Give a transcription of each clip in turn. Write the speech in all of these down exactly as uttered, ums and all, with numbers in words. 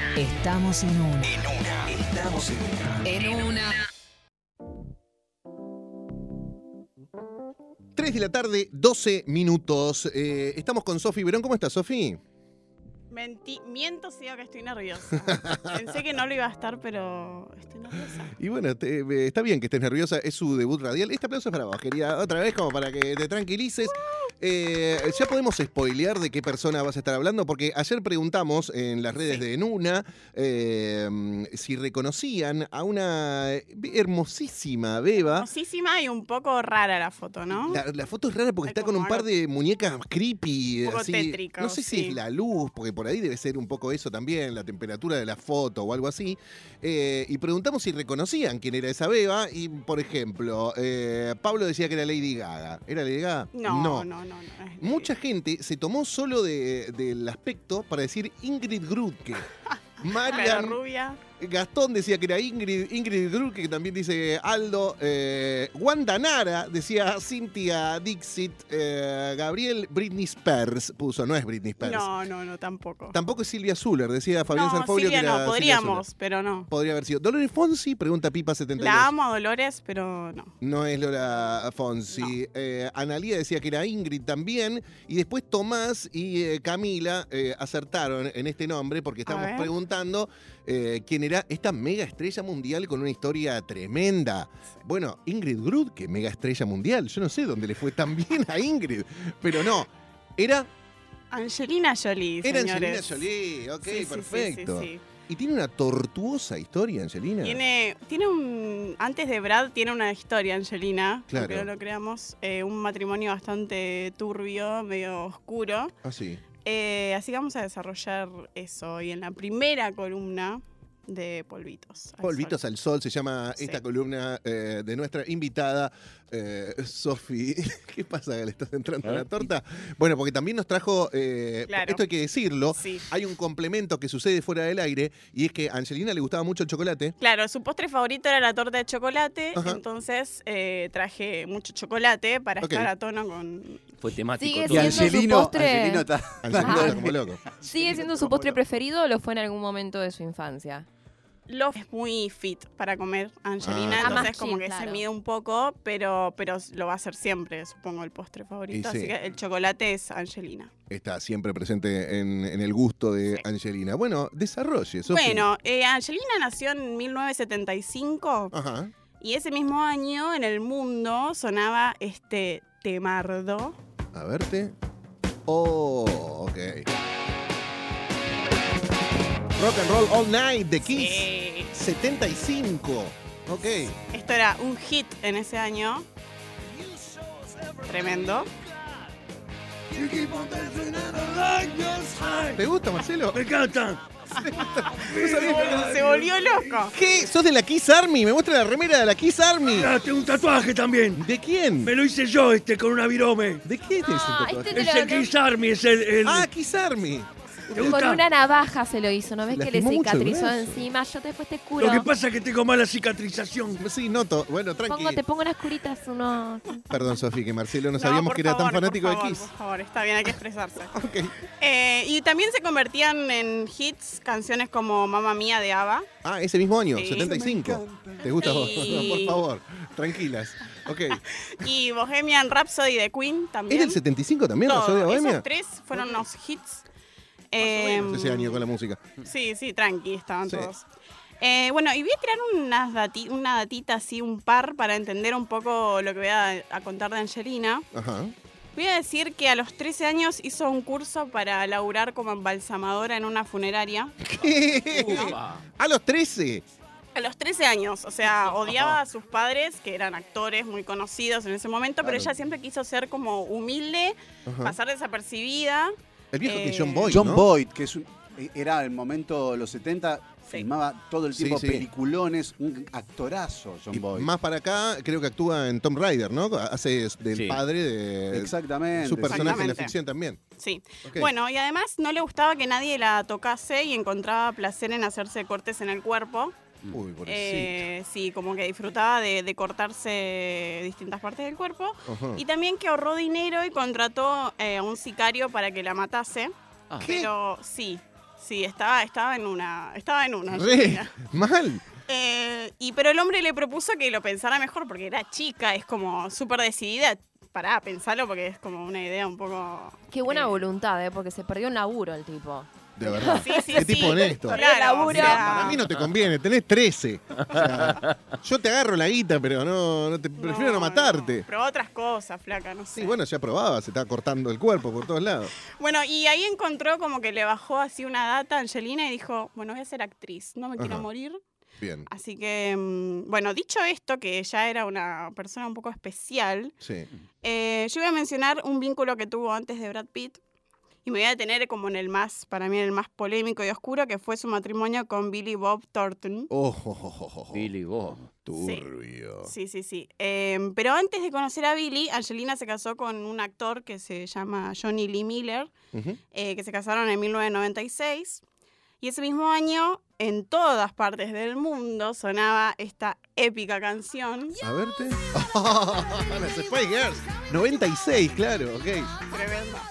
Estamos en una. En una. Estamos en una. En una. tres de la tarde, doce minutos. Eh, estamos con Sofi Verón. ¿Cómo estás, Sofi? Menti miento si digo que estoy nerviosa. Pensé que no lo iba a estar, pero estoy nerviosa. Y bueno, te, eh, está bien que estés nerviosa. Es su debut radial. Este aplauso es para vos, querida. Otra vez, como para que te tranquilices. Eh, ya podemos spoilear de qué persona vas a estar hablando, porque ayer preguntamos en las redes Sí. de Enuna eh, si reconocían a una hermosísima beba. Hermosísima y un poco rara la foto, ¿no? La, la foto es rara porque Hay está con como un par algo- de muñecas creepy. Un poco así. tétrico, No sé si sí. es la luz, porque por ahí debe ser un poco eso también, la temperatura de la foto o algo así. Eh, y preguntamos si reconocían quién era esa beba. Y, por ejemplo, eh, Pablo decía que era Lady Gaga. ¿Era Lady Gaga? No, no, no. no, no es de- Mucha gente se tomó solo de- del aspecto para decir Ingrid Grutke. La Marian rubia. Gastón decía que era Ingrid, Ingrid Grutke, que también dice Aldo. Eh, Wanda Nara decía Cynthia Dixit. Eh, Gabriel Britney Spears puso, no es Britney Spears. No, no, no, tampoco. Tampoco es Silvia Zuller, decía Fabián No, Sanfoglio Silvia que era no, Silvia podríamos, Zuller. pero no. Podría haber sido. Dolores Fonsi, pregunta Pipa setenta y dos. La amo a Dolores, pero no. No es Lola Fonsi. Eh, Analía decía que era Ingrid también. Y después Tomás y eh, Camila eh, acertaron en este nombre porque estamos ver. preguntando eh, quién era esta mega estrella mundial con una historia tremenda. Bueno, Ingrid Grutke, mega estrella mundial. Yo no sé dónde le fue tan bien a Ingrid, pero no. Era, Angelina Jolie, era señores. Angelina Jolie. Ok, Sí, sí, sí, perfecto. sí, sí. Y tiene una tortuosa historia, Angelina. Tiene, tiene un. Antes de Brad, tiene una historia, Angelina. Claro. Aunque no lo creamos. eh, un matrimonio bastante turbio, medio oscuro. Ah, sí. Eh, así que vamos a desarrollar eso hoy en la primera columna de Polvitos. al Polvitos Sol. al Sol se llama Sí. esta columna eh, de nuestra invitada, eh, Sofi. ¿Qué pasa? ¿Le estás entrando a la torta? Bueno, porque también nos trajo, eh, Claro. esto hay que decirlo, Sí. hay un complemento que sucede fuera del aire y es que a Angelina le gustaba mucho el chocolate. Claro, su postre favorito era la torta de chocolate, Ajá. entonces eh, traje mucho chocolate para Ok. estar a tono con... Fue temático Sigue todo. Y siendo su Angelino, postre- Angelino está... Angelina Ajá. está como loco. ¿Sigue siendo su postre preferido o lo fue en algún momento de su infancia? Love es muy fit para comer, Angelina, Ah, entonces más como chill, que se claro. mide un poco, pero, pero lo va a hacer siempre, supongo, el postre favorito. Y sí. Así que el chocolate es Angelina. Está siempre presente en, en el gusto de Sí. Angelina. Bueno, desarrolle, Sofi. Bueno, eh, Angelina nació en mil novecientos setenta y cinco Ajá. y ese mismo año en el mundo sonaba este temardo. A verte. Oh, ok. Rock and Roll All Night de Kiss. Sí. setenta y cinco. Ok. Esto era un hit en ese año. Tremendo. ¿Te gusta, Marcelo? ¡Me encanta! ¿No sabías que- Se volvió loco. ¿Qué? ¿Sos de la Kiss Army? Me muestra la remera de la Kiss Army. Ah, tengo un tatuaje también. ¿De quién? Me lo hice yo este con una virome. ¿De qué es ese Ah, tatuaje? este te Es lo- el Kiss Army, es el... el- Ah, Kiss Army. ¿Te Con gusta? una navaja se lo hizo, ¿no ves ¿Le que le lastimó mucho el cicatrizó brazo? encima? Yo después te curo. Lo que pasa es que tengo mala cicatrización. Sí, noto. Bueno, tranqui. Pongo, te pongo unas curitas, unos... Perdón, Sofi, que Marcelo no No, sabíamos por que era favor, tan fanático por de favor, Kiss. Por favor, está bien, hay que expresarse. Ok. Eh, y también se convertían en hits canciones como Mamma Mía de ABBA. Ah, ese mismo año, Sí. setenta y cinco. ¿Te gusta vos? Sí. Por favor, tranquilas. Ok. Y Bohemian Rhapsody de Queen ¿Es también. del setenta y cinco también, Todo. Rhapsody de Bohemia? Esos tres fueron unos hits. Eh, Ese año con la música. Sí, sí, tranqui, estaban Sí. todos. Eh, bueno, y voy a tirar unas dati- una datita así, un par, para entender un poco lo que voy a, a contar de Angelina. Ajá. Voy a decir que a los trece años hizo un curso para laburar como embalsamadora en una funeraria. ¿Qué? Upa. A los trece. A los trece años, o sea, odiaba a sus padres, que eran actores muy conocidos en ese momento, pero Claro. ella siempre quiso ser como humilde, Ajá. pasar desapercibida. El viejo que Eh, John Boyd, John ¿no? Boyd, que es un- era el momento de los setenta, Sí. filmaba todo el Sí, tiempo sí. peliculones, un actorazo John Y Boyd. más para acá, creo que actúa en Tomb Raider, ¿no? Hace del Sí. padre de Exactamente. su personaje en la Exactamente. ficción también. Sí. Ok. Bueno, y además no le gustaba que nadie la tocase y encontraba placer en hacerse cortes en el cuerpo. Uy, pobrecito. Eh, sí, como que disfrutaba de, de cortarse distintas partes del cuerpo. Ajá. Y también que ahorró dinero y contrató eh, a un sicario para que la matase. Ah. ¿Qué? Pero sí, Sí, estaba, estaba en una. Estaba en una. Re, Angelina. mal. Eh, y pero el hombre le propuso que lo pensara mejor porque era chica, es como súper decidida. Pará, pensalo porque es como una idea un poco. Qué buena eh, voluntad, ¿eh? Porque se perdió un laburo el tipo. De verdad. Sí, sí, Qué sí. tipo honesto. Claro, laburo. o sea, Para mí no te conviene, tenés trece. O sea, yo te agarro la guita, pero no, no te, prefiero no, matarte. Probá otras cosas, flaca, no sé. Sí, bueno, ya probaba, se estaba cortando el cuerpo por todos lados. Bueno, y ahí encontró como que le bajó así una data a Angelina y dijo, bueno, voy a ser actriz, no me quiero Ajá. morir. Bien, Así que, mm, bueno, dicho esto, que ya era una persona un poco especial, sí. eh, yo voy a mencionar un vínculo que tuvo antes de Brad Pitt y me voy a detener como en el más, para mí, el más polémico y oscuro, que fue su matrimonio con Billy Bob Thornton. Oh, oh, oh, oh, oh. Billy Bob. Turbio. Sí, sí, sí. Eh, pero antes de conocer a Billy, Angelina se casó con un actor que se llama Johnny Lee Miller, Ujú. eh, que se casaron en mil novecientos noventa y seis. Y ese mismo año, en todas partes del mundo, sonaba esta épica canción. A verte. Oh, las Spice Girls. noventa y seis, claro, ok. Tremenda.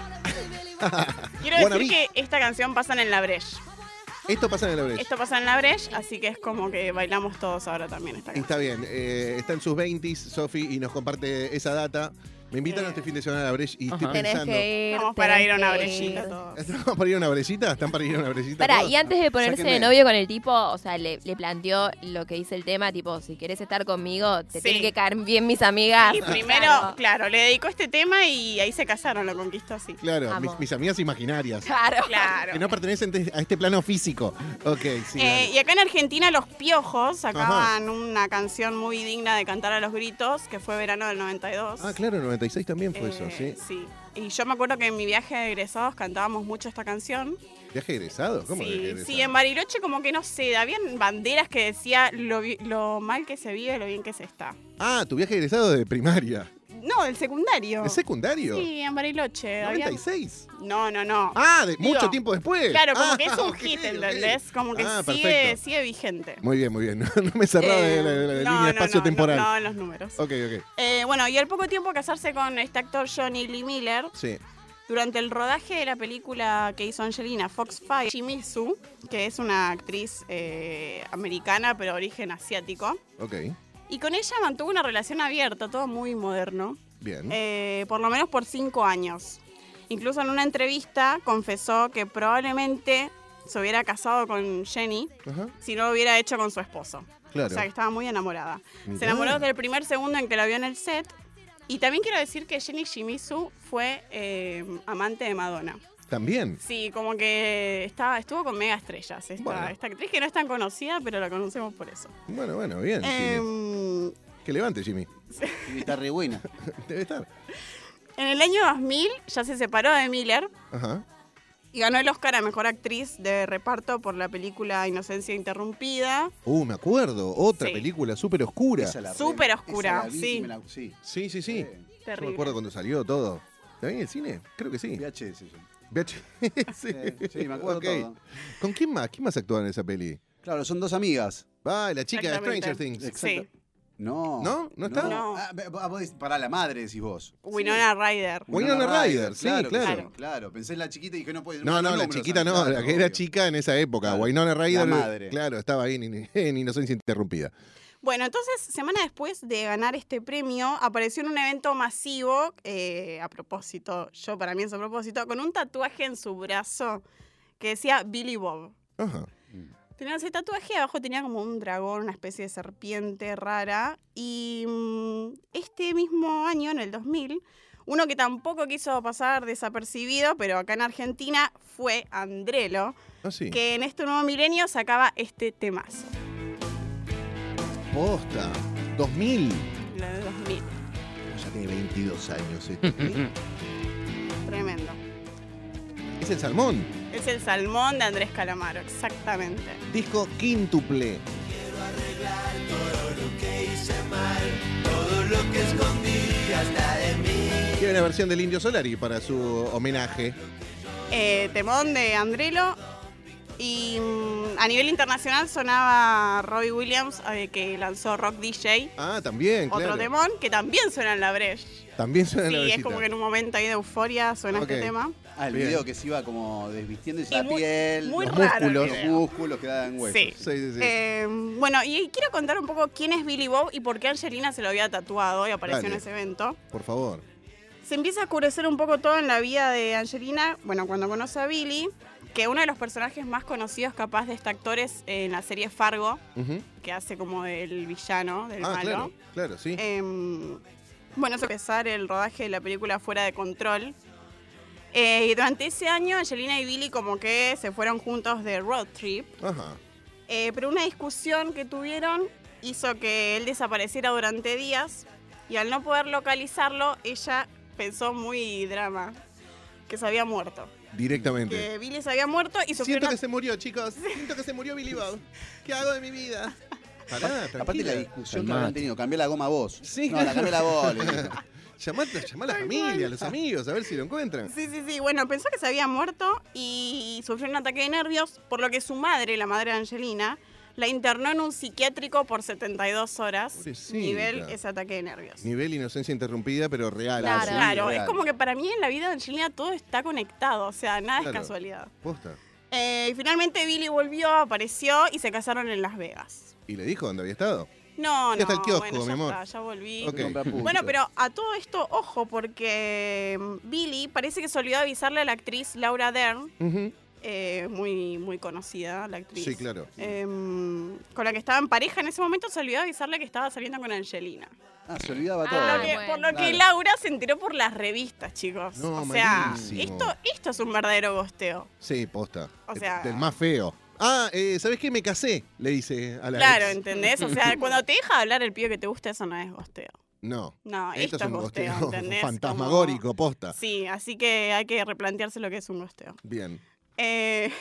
Quiero decir Wannabe. que esta canción pasa en La Breche. Esto pasa en la brecha. Esto pasa en La Breche, así que es como que bailamos todos ahora también esta canción. Está bien, eh, está en sus veintis, Sofi, y nos comparte esa data. Me invitan Eh. este fin de semana a la brecha y estoy Ajá. Tenés pensando. que ir. Vamos para tenés ir a una que brechita ir. todos. ¿Están para ir a una brechita? ¿Están para ir a una brechita? Pará, todos? y antes de ponerse Sáquenme. de novio con el tipo, o sea, le, le planteó lo que dice el tema, tipo, si querés estar conmigo, te Sí. tienen que caer bien mis amigas. Y primero, Claro. claro, le dedicó este tema y ahí se casaron, lo conquistó así. Claro, Amo. mis, mis amigas imaginarias. Claro. Claro. Que no pertenecen te- a este plano físico. Ok, sí. Eh, dale. y acá en Argentina los Piojos sacaban una canción muy digna de cantar a los gritos, que fue verano del noventa y dos. Ah, claro, noventa y seis también fue eso, Eh, sí. Sí. Y yo me acuerdo que en mi viaje de egresados cantábamos mucho esta canción. ¿Viaje egresado? ¿Cómo sí, viaje egresado? sí, en Bariloche como que no sé, habían banderas que decía lo, vi- lo mal que se vive, lo bien que se está. Ah, tu viaje egresado de primaria. No, del secundario. ¿De secundario? Sí, en Bariloche. había- ¿noventa y seis? No, no, no. Ah, de, Digo, mucho tiempo después. Claro, como Ah, que es un ok, hit, ok. ¿entendés? Como que Ah, sigue, perfecto. sigue vigente. Muy bien, muy bien. No, no me cerraba Eh, de la, de la no, línea no, espacio-temporal. No, no, en los números. Ok, ok. Eh, bueno, y al poco tiempo casarse con este actor Johnny Lee Miller, Sí. durante el rodaje de la película que hizo Angelina, Foxfire, Shimizu, que es una actriz eh, americana pero de origen asiático, Ok. y con ella mantuvo una relación abierta, todo muy moderno, Bien. eh, por lo menos por cinco años. Incluso en una entrevista confesó que probablemente se hubiera casado con Jenny Ajá. si no lo hubiera hecho con su esposo. Claro. O sea, que estaba muy enamorada. Mirá. Se enamoró desde el primer segundo en que la vio en el set. Y también quiero decir que Jenny Shimizu fue eh, amante de Madonna. También. Sí, como que estaba, estuvo con mega estrellas. Esta, Bueno. esta actriz que no es tan conocida, pero la conocemos por eso. Bueno, bueno, bien. Jimmy. Em, Que levante, Jimmy. Y está re buena. Debe estar. en el año dos mil ya se separó de Miller Ajá. y ganó el Oscar a Mejor Actriz de Reparto por la película Inocencia Interrumpida. Uh, me acuerdo. Otra Sí. película súper oscura. Esa la re- Súper oscura, esa la vi sí. y me la- sí. Sí, sí, sí. Eh, Yo me Terrible. acuerdo cuando salió todo. ¿La vi en el cine? Creo que sí. V H S. yo. V H S. Eh, sí, me acuerdo Ok. todo. ¿Con quién más? ¿Quién más actuaba en esa peli? Claro, son dos amigas. Ah, la chica de Exactamente. Stranger Things. Exacto. Sí. No. ¿No? ¿No está? No. Ah, ve- ah, vos decís, pará, la madre decís vos. Winona Ryder. Winona Ryder, sí, claro. claro. Claro, claro. Pensé en la chiquita y dije, no puede No, no, la chiquita no, la que era chica en esa época. Claro. Winona Ryder, La madre. claro, estaba ahí en, en Inocencia Interrumpida. Bueno, entonces, semana después de ganar este premio, apareció en un evento masivo, eh, a propósito, yo para mí es a propósito, con un tatuaje en su brazo que decía Billy Bob. Ajá. Tenía ese tatuaje y abajo tenía como un dragón, una especie de serpiente rara. Y mm, este mismo año, en el dos mil, uno que tampoco quiso pasar desapercibido, pero acá en Argentina, fue Andrelo, Ah, sí. que en este nuevo milenio sacaba este temazo, Posta. dos mil. la de dos mil. Ya tiene veintidós años este. ¿eh? Tremendo. Es el Salmón. Es el Salmón de Andrés Calamaro, exactamente. Disco quíntuple. Tiene una versión del Indio Solari para su homenaje. Eh, temón de Andrelo. Y mm, a nivel internacional sonaba Robbie Williams, eh, que lanzó Rock D J. Ah, también, Otro claro. temón que también suena en La Breche. También suena Sí, la es visita. como que en un momento ahí de euforia suena Ok. este tema. Ah, el Bien. video que se iba como desvistiéndose Y la muy- piel, muy los raro el músculos, video. músculos quedaban huesos. Sí. Sí, sí, sí. Eh, bueno, y quiero contar un poco quién es Billy Bob y por qué Angelina se lo había tatuado y apareció Dale. en ese evento. Por favor. Se empieza a oscurecer un poco todo en la vida de Angelina, bueno, cuando conoce a Billy, que uno de los personajes más conocidos capaz de este actor es en la serie Fargo, Ujú. que hace como del villano, del Ah, malo. claro, claro, sí. Em, bueno, es empezar el rodaje de la película Fuera de Control. Eh, y durante ese año, Angelina y Billy como que se fueron juntos de road trip. Ajá. Eh, pero una discusión que tuvieron hizo que él desapareciera durante días. Y al no poder localizarlo, ella pensó muy drama, que se había muerto. Directamente. Que Billy se había muerto y sufrió Siento una... que se murió, chicos. Siento que se murió Billy Bob. ¿Qué hago de mi vida? Pará, Aparte tranquila. la discusión que Calmate. habían tenido, cambié la goma a vos. Sí. No, la cambié la vos, le dijo. Llamá, llamá a la familia, a los amigos, a ver si lo encuentran. Sí, sí, sí. Bueno, pensó que se había muerto y sufrió un ataque de nervios, por lo que su madre, la madre de Angelina, la internó en un psiquiátrico por setenta y dos horas. Pobrecita. Nivel ese ataque de nervios. Nivel inocencia interrumpida, pero real. Claro. así. Claro, real. es como que para mí en la vida de Angelina todo está conectado, o sea, nada Claro. es casualidad. Posta. Eh, y finalmente Billy volvió, apareció y se casaron en Las Vegas. ¿Y le dijo dónde había estado? No, Ya no, está el kiosco, bueno, mi ya amor. está, ya volví. Ok. Compra puntos. Bueno, pero a todo esto, ojo, porque mm, Billy parece que se olvidó avisarle a la actriz Laura Dern, Ujú. eh, muy, muy conocida la actriz. Sí, claro. em, con la que estaba en pareja en ese momento, se olvidó avisarle que estaba saliendo con Angelina. Ah, se olvidaba Ah, todo. Por lo que, bueno. por lo que Claro. Laura se enteró por las revistas, chicos. No, o sea, malísimo. esto, esto es un verdadero gosteo. Sí, posta. O sea- Del más feo. Ah, eh, ¿sabés qué? Me casé, le dice a la Claro, ex. ¿entendés? O sea, cuando te deja hablar el pibe que te gusta, eso no es gosteo. No. No, Esto esto, es un gosteo, gosteo ¿entendés? fantasmagórico, Como- posta. Sí, así que hay que replantearse lo que es un gosteo. Bien. Eh,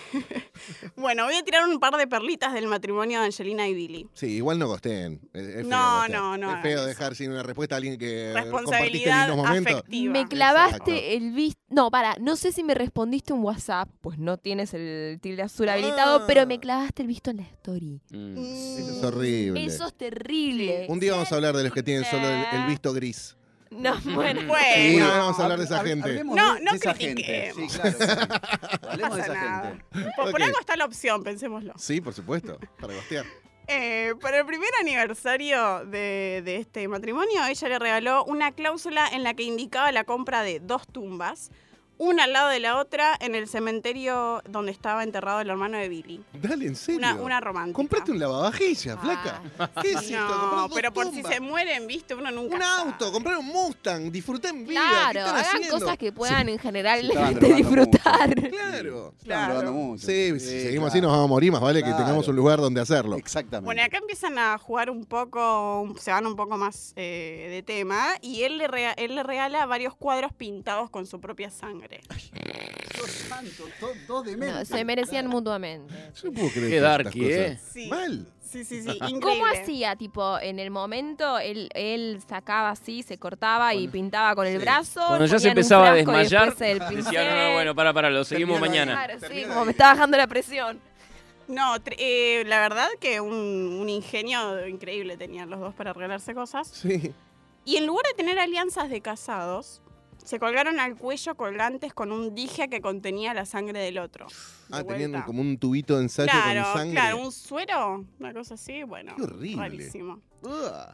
bueno, voy a tirar un par de perlitas del matrimonio de Angelina y Billy. Sí, igual no gosteen. Es, es feo No, gostear. no, no Es feo hagas dejar sin una respuesta a alguien que compartiste Responsabilidad lindos momentos. afectiva. Me clavaste Exacto. el visto. No, para, no sé si me respondiste un WhatsApp, pues no tienes el tilde azul habilitado, Ah. pero me clavaste el visto en la story. Mm. Eso es horrible. Eso es terrible. Un día vamos a hablar de los que tienen solo el, el visto gris. No, bueno. Bueno. Sí, no vamos a hablar de esa Hab- gente. hablemos No, de, no de esa gente. critiquemos. Sí, claro. Hablemos de pasa esa nada. gente. Por, por Ok. algo está la opción, pensémoslo. Sí, por supuesto, para gostear. Eh, para el primer aniversario de, de este matrimonio, ella le regaló una cláusula en la que indicaba la compra de dos tumbas, una al lado de la otra, en el cementerio donde estaba enterrado el hermano de Billy. Dale, en serio. Una, una romántica. Comprate un lavavajillas, Ah. flaca. ¿Qué es esto? Comprar No, dos pero por si tumbas. se mueren, viste, uno nunca Un sabe. auto, comprar un Mustang, disfrutar en vida. ¿Qué Claro, están hagan haciendo? cosas que puedan en general se estaban de drogando disfrutar. Claro. Estaban Claro. drogando mucho. Sí, si seguimos claro. así nos vamos a morir, más vale que Claro. tengamos un lugar donde hacerlo. Exactamente. Bueno, acá empiezan a jugar un poco, se van un poco más eh, de tema, y él le, rega- él le regala varios cuadros pintados con su propia sangre. Dios santo, to- dos No, dementes. se merecían mutuamente. Yo no puedo creer Qué todas estas darky, cosas. ¿eh? Sí. Mal. Sí, sí, sí, increíble. ¿Cómo hacía? Tipo, en el momento él, él sacaba así, se cortaba y pintaba con el Sí. brazo. Cuando ya se ponían un empezaba a frasco y desmayar, después el pincel. decía, no, no, bueno, para, para, lo seguimos Termina ahí. mañana. Claro, sí, Termina como ahí. me está bajando la presión. No, tr- eh, la verdad que un, un ingenio increíble tenían los dos para regalarse cosas. Sí. Y en lugar de tener alianzas de casados, se colgaron al cuello colgantes con un dije que contenía la sangre del otro. Ah, De tenían vuelta. como un tubito de ensayo Claro, con sangre. claro, un suero, una cosa así, bueno. Qué horrible. Rarísimo. Ugh.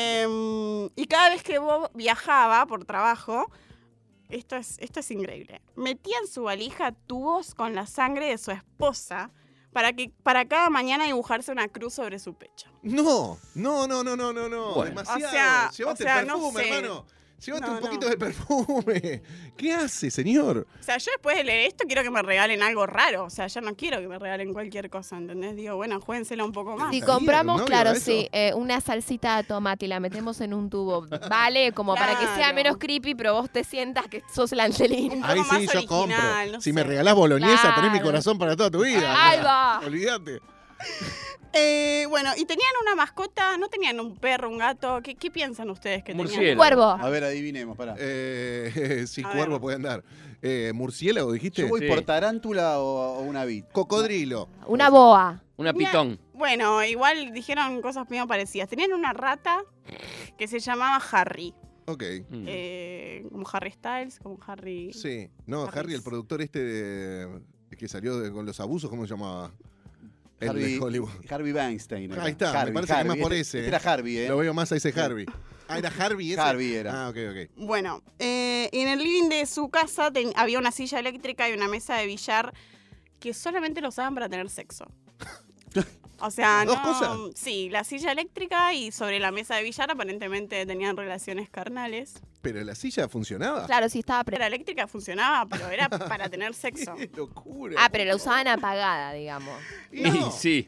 Em, y cada vez que Bob viajaba por trabajo, esto es, esto es increíble, metía en su valija tubos con la sangre de su esposa para que para cada mañana dibujarse una cruz sobre su pecho. No, no, no, no, no, no, no. Bueno. Demasiado. O sea, Llévate o sea, el no perfume, sé. hermano. Llévate No, un poquito no. de perfume. ¿Qué hace, señor? O sea, yo después de leer esto quiero que me regalen algo raro. O sea, ya no quiero que me regalen cualquier cosa, ¿entendés? Digo, bueno, juéguensela un poco más. Si ¿Está bien, compramos, no? claro, ¿Vio eso? sí, eh, una salsita de tomate y la metemos en un tubo, vale, como para que sea Claro. menos creepy, pero vos te sientas que sos la Angelina. Un poco Ahí más sí, yo compro. original, no si sé. me regalás boloñesa, tenés mi Claro. corazón para toda tu vida. Ahí va. Olvídate. Eh, bueno, y tenían una mascota, no tenían un perro, un gato. ¿Qué, qué piensan ustedes que Murciélago. tenían? Cuervo. A ver, adivinemos, pará. Eh, sí, A cuervo ver. puede andar. Eh, ¿Murciélago dijiste? Yo voy Sí. por tarántula o, o una vid. Cocodrilo. Una boa. Una Mira, pitón. Bueno, igual dijeron cosas medio parecidas. Tenían una rata que se llamaba Harry. Ok. Mm. Eh, como Harry Styles, como Harry... Sí. No, Harris. Harry, el productor este de- que salió de- con los abusos, ¿cómo se llamaba? El Harvey, de Hollywood. Harvey Weinstein. era. Ahí está, me Harvey, parece que Harvey. más por Este- ese, este ¿eh? era Harvey, ¿eh? Lo veo más a ese Harvey. Ah, ¿era Harvey ese? Harvey era. Ah, ok, ok. Bueno, eh, en el living de su casa ten- había una silla eléctrica y una mesa de billar que solamente lo usaban para tener sexo. O sea, ¿Las no, dos cosas? sí, la silla eléctrica y sobre la mesa de billar aparentemente tenían relaciones carnales. ¿Pero la silla funcionaba? Claro, sí estaba... pre- La eléctrica funcionaba, pero era para tener sexo. ¡Qué locura! Ah, pero la usaban apagada, digamos. Y Y no. sí.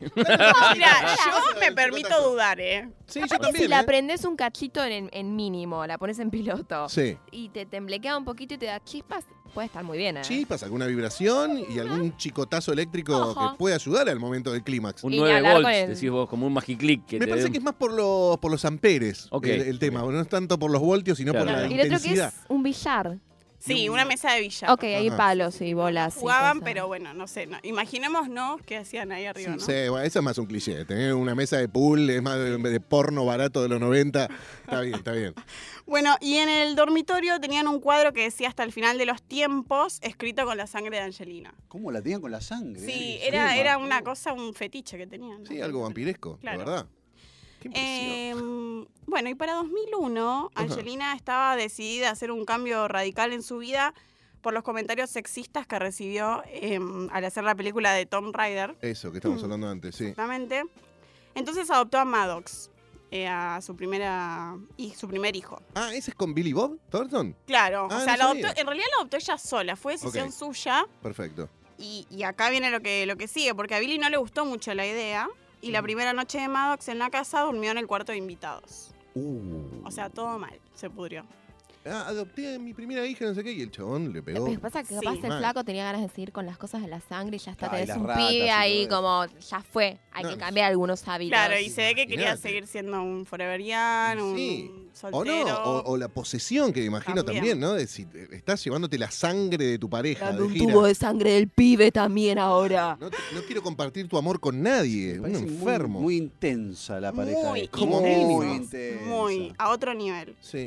Mira, yo me permito dudar, ¿eh? Sí, yo Capaz que también, si la ¿eh? prendés un cachito en, en mínimo, la pones en piloto Sí. y te temblequea un poquito y te da chispas, puede estar muy bien, ¿eh? Chispas, alguna vibración y algún chicotazo eléctrico Ojo. que puede ayudar al momento del clímax. Un Y ni nueve hablar con volts, el- decís vos, como un magiclick. Que Me te parece dé- que es más por los, por los amperes Ok, el, el tema. ok. No es tanto por los voltios, sino Claro. por la Y el otro que intensidad. es un billar. Sí, una mesa de billar. Ok, hay Ajá. palos y bolas. y Jugaban, cosas. pero bueno, no sé. No. Imaginemos, ¿no? ¿Qué hacían ahí arriba, no? Sí, bueno, eso es más un cliché. Tener una mesa de pool es más de, de porno barato de los noventa. Está bien, está bien. Bueno, y en el dormitorio tenían un cuadro que decía hasta el final de los tiempos, escrito con la sangre de Angelina. ¿Cómo la tenían con la sangre? Sí, Qué era, era marcó. una cosa, un fetiche que tenían. ¿no? Sí, algo vampiresco, Claro. la verdad. Qué impresión. Eh, bueno, y para dos mil uno, Ajá. Angelina estaba decidida a hacer un cambio radical en su vida por los comentarios sexistas que recibió eh, al hacer la película de Tomb Raider. Eso que estábamos hablando antes, sí. Exactamente. Entonces adoptó a Maddox, eh, a su primera y su primer hijo. Ah, ¿ese es con Billy Bob Thornton? Claro, Ah, o sea, no lo adoptó, sabía. en realidad lo adoptó ella sola, fue decisión Ok. suya. Perfecto. Y, y acá viene lo que, lo que sigue, porque a Billy no le gustó mucho la idea. Y la primera noche de Maddox en la casa durmió en el cuarto de invitados. Uh. O sea, todo mal, se pudrió. Ah, adopté a mi primera hija, no sé qué, y el chabón le pegó. Lo que pasa es que capaz Sí. el Mal. flaco tenía ganas de seguir con las cosas de la sangre y ya está, Ay, tenés las un ratas y pibe todo ahí eso. como, ya fue, hay No, que cambiar algunos hábitos. Claro, y se ve que quería Imagínate. seguir siendo un foreverian, un Sí. O soltero. no, o, o la posesión, que me imagino también, También. ¿no? De si eh, estás llevándote la sangre de tu pareja Dame de un gira. tubo de sangre del pibe también ahora. No, te- no quiero compartir tu amor con nadie, Me un parece muy- enfermo. Muy, intensa la pareja. Muy esta. Como muy mínimo. intensa. Muy, a otro nivel. Sí.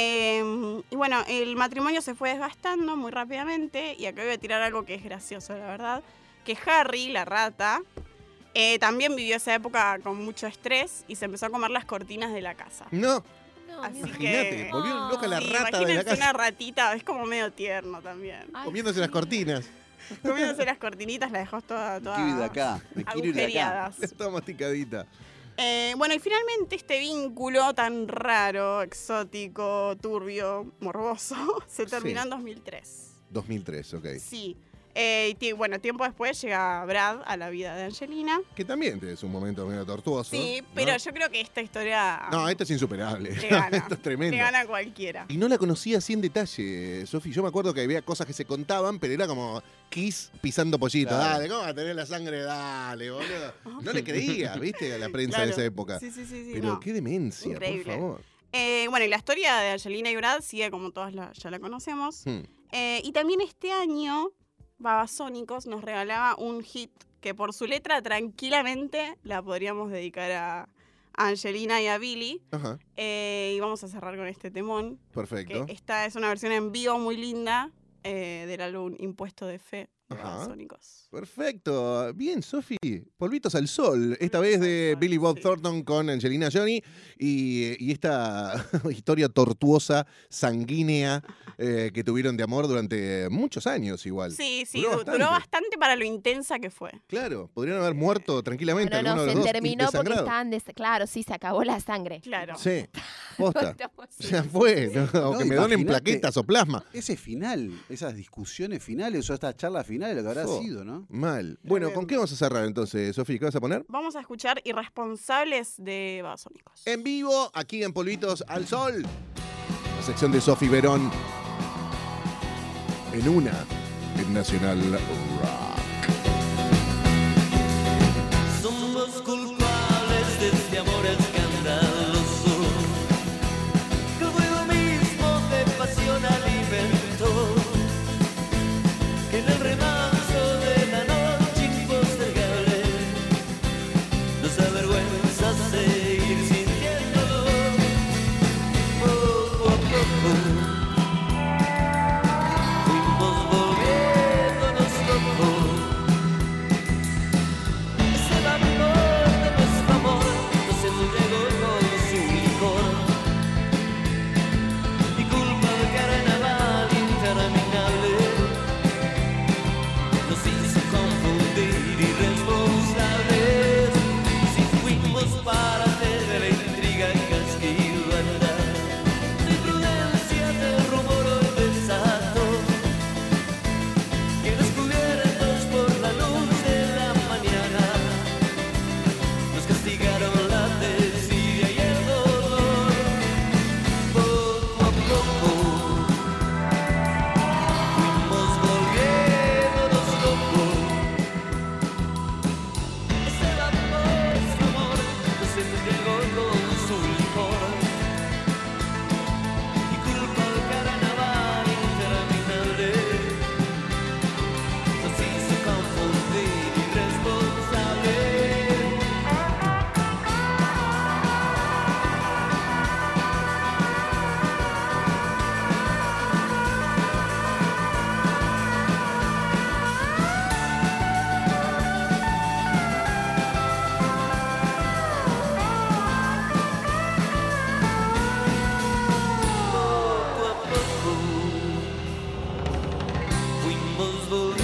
Eh, y bueno, el matrimonio se fue desgastando muy rápidamente. Y acá voy a tirar algo que es gracioso, la verdad. Que Harry, la rata, eh, también vivió esa época con mucho estrés y se empezó a comer las cortinas de la casa. No, No, Así mi- imagínate, que- volvió loca la Sí, rata de la imagínense casa. una ratita, es como medio tierno también. Ay, Comiéndose sí. las cortinas. Comiéndose las cortinitas, la dejó toda, Me toda quiero ir de acá. Me quiero ir de acá. agujeriadas. Toda masticadita. Eh, bueno, y finalmente este vínculo tan raro, exótico, turbio, morboso, se terminó Sí. en dos mil tres. dos mil tres, ok. Sí. Eh, y ti- bueno, tiempo después llega Brad a la vida de Angelina. Que también es un momento medio tortuoso. Sí, ¿no? pero yo creo que esta historia No, esto es insuperable. le gana. Esto es tremendo. Le gana a cualquiera. Y no la conocía así en detalle, Sofi. Yo me acuerdo que había cosas que se contaban, pero era como Kiss pisando pollito. Claro. Dale, ¿cómo va a tener la sangre? Dale, boludo. No le creía, ¿viste? A la prensa de Claro. esa época. Sí, sí, sí, sí. pero no. qué demencia, Increíble. por favor. Eh, bueno, y la historia de Angelina y Brad sigue como todas la- ya la conocemos. Hmm. Eh, y también este año, Babasónicos nos regalaba un hit que por su letra tranquilamente la podríamos dedicar a, a Angelina y a Billy. Ajá, Eh, y vamos a cerrar con este temón, perfecto. que esta es una versión en vivo muy linda eh, del álbum Impuesto de Fe de Ajá. Babasónicos. Perfecto. Bien, Sofi. Polvitos al sol. Esta vez de Billy Bob Sí. Thornton con Angelina Jolie. Y, y esta historia tortuosa, sanguínea, eh, que tuvieron de amor durante muchos años igual. Sí, sí, Duró du- bastante. duró bastante para lo intensa que fue. Claro, podrían haber muerto tranquilamente No, no, alguno de se los dos. terminó porque desangrado. estaban des... Claro, sí, se acabó la sangre. Claro. Sí, posta. Sí. Ya fue, ¿no? O No, que me donen imagínate. plaquetas o plasma. Ese final, esas discusiones finales o estas charlas finales, lo que habrá Oh. sido, ¿no? Mal. Bueno, ¿con qué vamos a cerrar entonces, Sofi? ¿Qué vas a poner? Vamos a escuchar Irresponsables de Babasónicos. En vivo, aquí en Polvitos al Sol. La sección de Sofi Verón. En una, en Nacional Rock. Somos culpables de este amor escandaloso, que el fuego mismo de pasión alimentó, que en el remanso de la noche impostergable nos avergüenza seguir sintiéndolo. Poco a poco podemos volver.